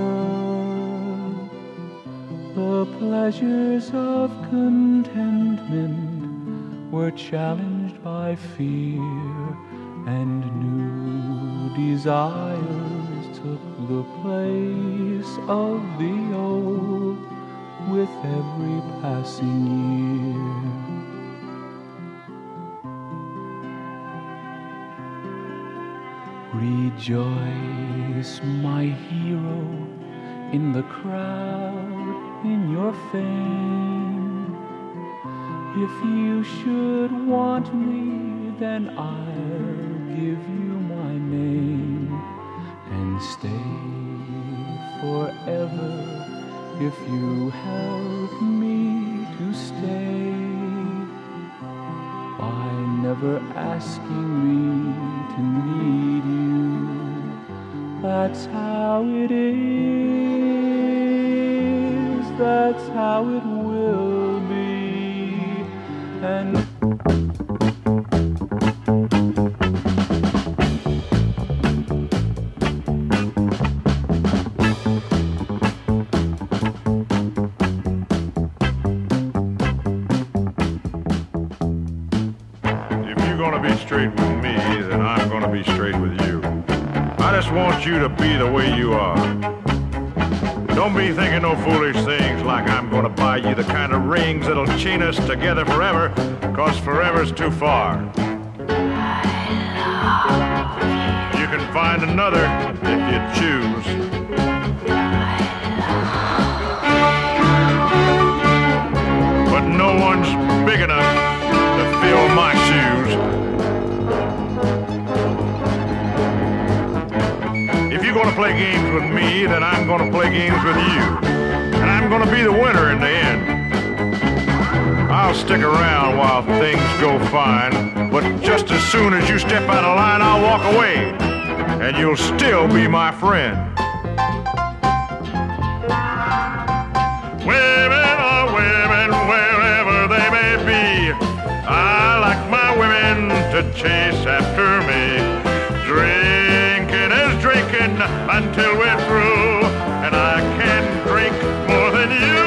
The pleasures of contentment were challenged by fear, and new desires took the place of the old with every passing year. Rejoice, my hero, in the crowd, in your fame. If you should want me, then I'll give you my name and stay forever if you help me to stay by never asking me to need you. That's how it is, that's how it will be, and want you to be the way you are. Don't be thinking no foolish things like I'm gonna buy you the kind of rings that'll chain us together forever, 'cause forever's too far. You can find another if you choose. But no one's big enough to fill my shoes. If you're gonna play games with me, then I'm gonna play games with you. And I'm gonna be the winner in the end. I'll stick around while things go fine, but just as soon as you step out of line, I'll walk away, and you'll still be my friend. Women are women wherever they may be. I like my women to chase after me. Drinking is drinking until we're through, and I can drink more than you.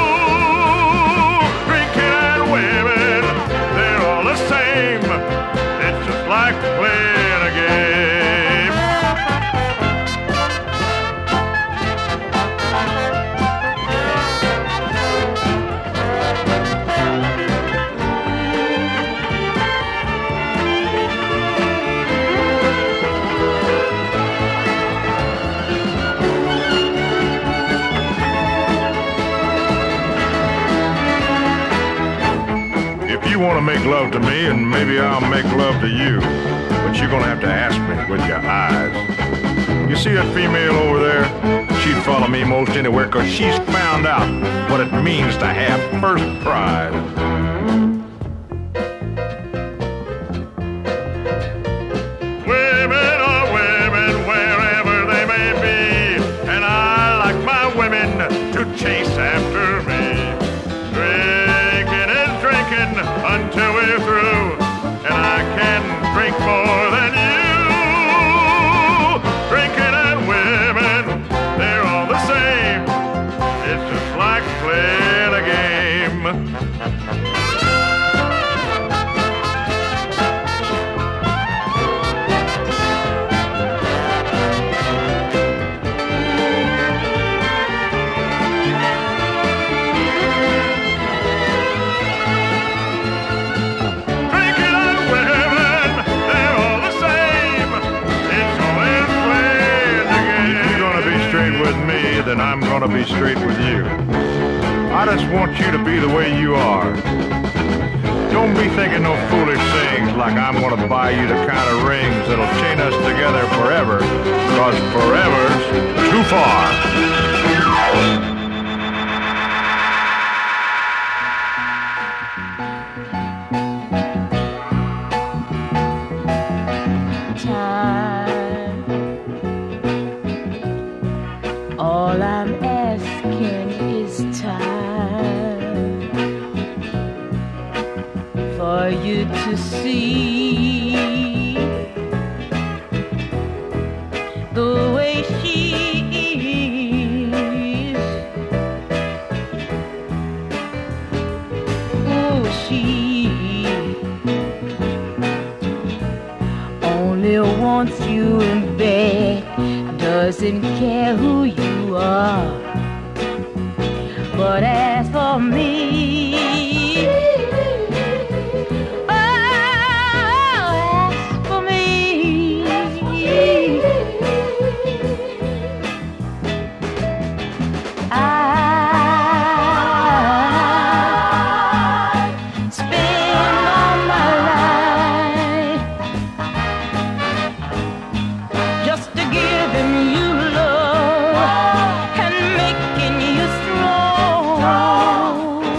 Drinking and women, they're all the same. It's just like playing a game. You want to make love to me, and maybe I'll make love to you, but you're gonna have to ask me with your eyes. You see that female over there? She'd follow me most anywhere, 'cause she's found out what it means to have first prize. Women are women wherever they may be, and I like my women to chase after me. Until we're through, and I can drink more than you. Drinking and women, they're all the same. It's just like playing a game. Then I'm gonna be straight with you. I just want you to be the way you are. Don't be thinking no foolish things like I'm gonna buy you the kind of rings that'll chain us together forever, 'cause forever's too far. All I'm asking is time for you to see the way she doesn't care who you are. But as for me, oh, as for me, I spend all my life just to giving you love and making you strong.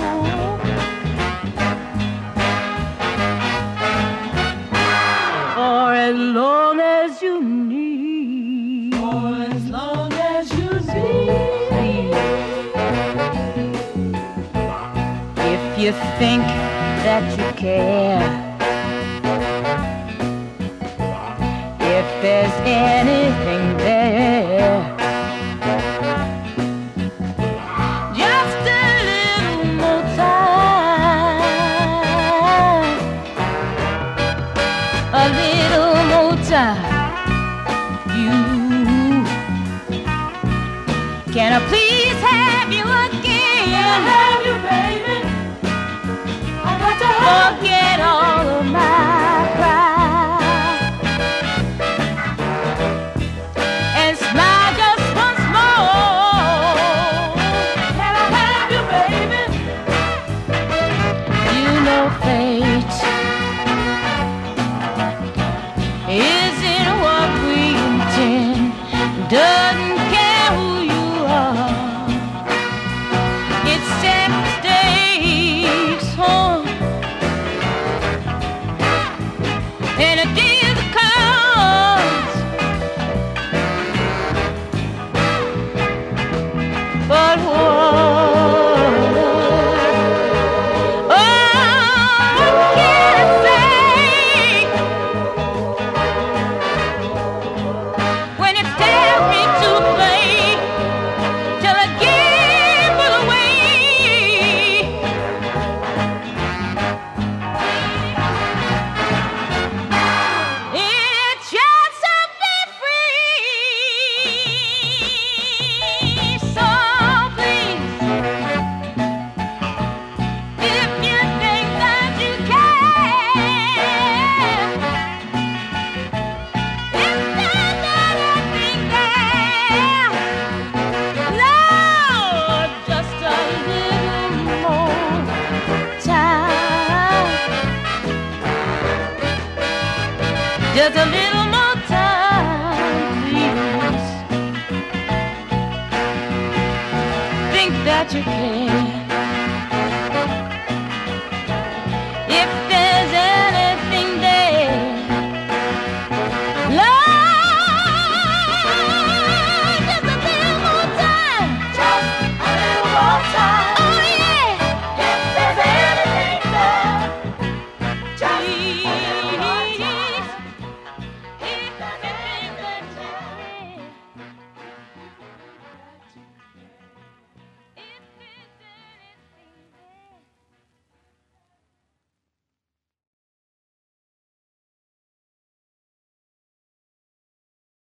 For as long as you need, for as long as you need. If you think that you care, if there's anything there, just a little more time, a little more time. You, can I please have you again? Can I have you, baby? I got to forget all of my pride and smile just once more. Can I have you, baby? You know fate isn't what we intend. Doesn't care who you are. It sets stakes on, and a day comes, but what can I say when it's time for me to play till I give it away? It's just to be free. So please, if you think that you can, if there's anything there, Lord, just a little more time, just a little more time, please. Think that you can.